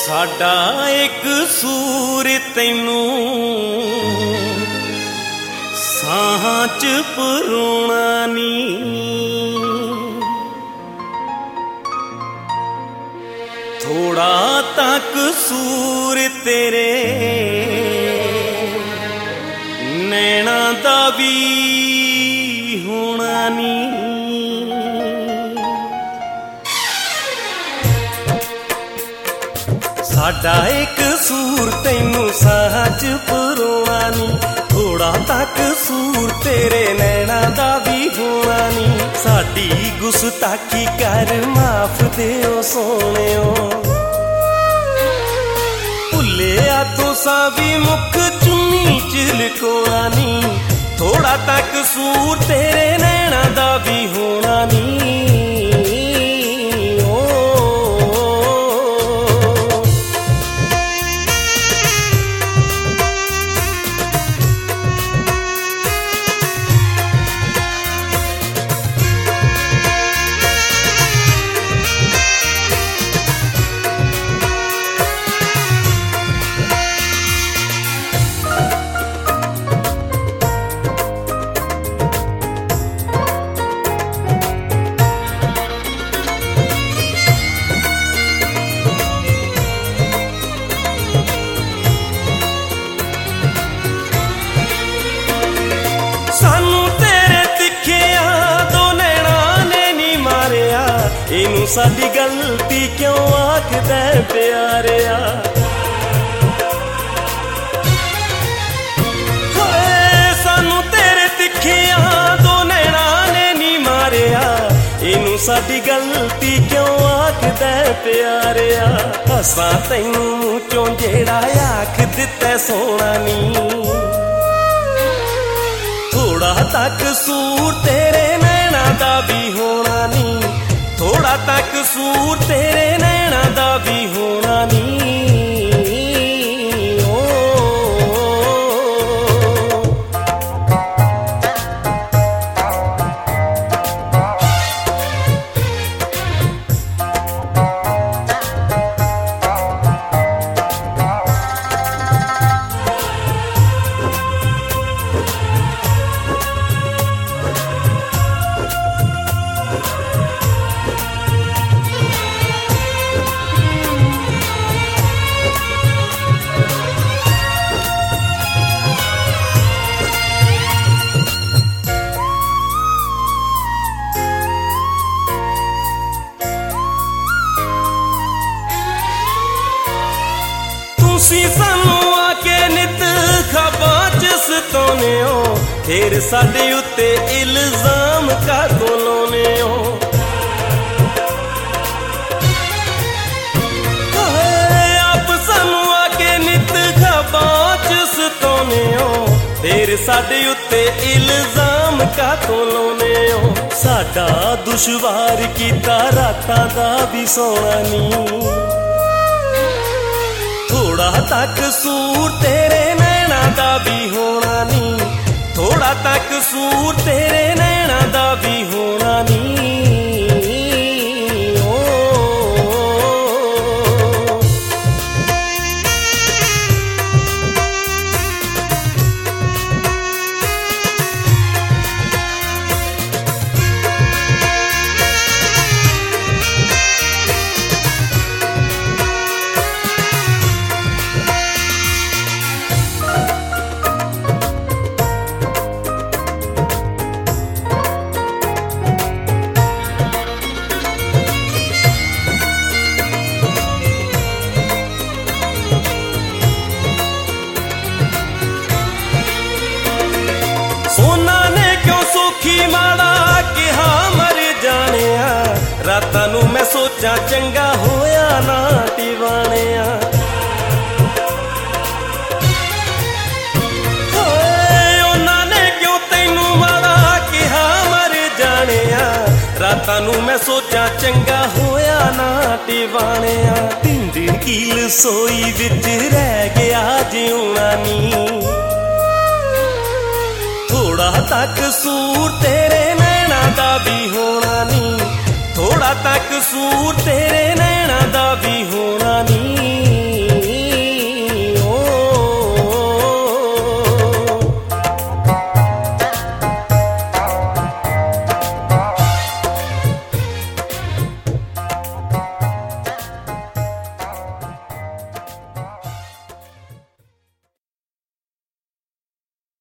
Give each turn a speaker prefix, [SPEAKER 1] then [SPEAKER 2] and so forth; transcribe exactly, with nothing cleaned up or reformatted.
[SPEAKER 1] साडा एक सूर तैनू साहां च परोना नी, थोड़ा तक सूर तेरे नैना दा भी होना नी। साडा एक सूर तैनू साहां च परोना नी, थोड़ा तक सूर तेरे नैना दा भी होना नी। साडी गुस्ताखी कर माफ देओ सोहणेओ, भुल्लिया तुसां भी मुख चुन्नी च लकोना नी। थोड़ा तक सूर तेरे नैना दा भी होना नी। सानू तेरे तिखिया दो नैना ने नी मारिया, इनू साडी गलती क्यों आखदे प्यारिया। सानू तेरे तिखिया दो नैना ने नी मारिया, इनू साडी गलती क्यों आखदे प्यारिया। असां तैनू चों जेड़ा आख दित्ता सोना नी, थोड़ा तक सूर तेरे नैना दा भी होना नी। थोड़ा तक सूर तेरे नैना दा भी होना नी। तुसी सानू आके नित खबां च सताउने हो, फिर साडे उत्ते इल्जाम कातों लाउने हो। आप सानू आके नित खबां च सताउने हो, फिर साडे उत्ते इल्जाम कातों लाउने हो। साडा दुश्वार कीता रातां दा भी सोना नी, थोड़ा तक सूर तेरे नैना दा भी होना नी। थोड़ा तक सूर तेरे नैना दा भी होना नी। सोना ने क्यों सोखी माड़ा कहा मर जाने, रातां नू मैं सोचा चंगा होया ना टिवाने। उन्होंने क्यों तैनू माड़ा कहा मर जाने, रातां नू मैं सोचा चंगा होया ना टिवाने। दिन दिन कील सोई विच रह गया जिउना नी, थोड़ा तक सूर तेरे नैना दा भी होना नी। थोड़ा तक सूर तेरे नैना दा भी होना नी।